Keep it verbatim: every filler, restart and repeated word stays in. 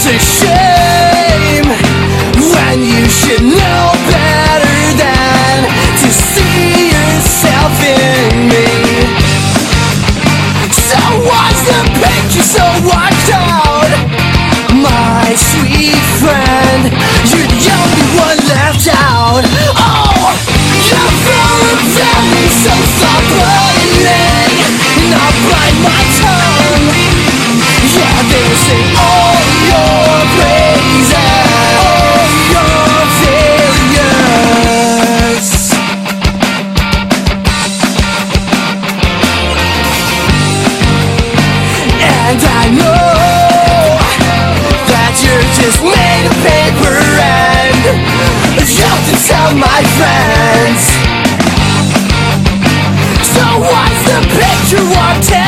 a shame when you should know better than to see yourself in me. So why's the picture so washed out? My sweet friend, you're the only one left out. Oh, you're full of them, so stop playing, and I'll bite my tongue. Yeah, they will sing all your praises, all your failures. And I know that you're just made of paper and a joke to tell my friends. So why's the picture walked in?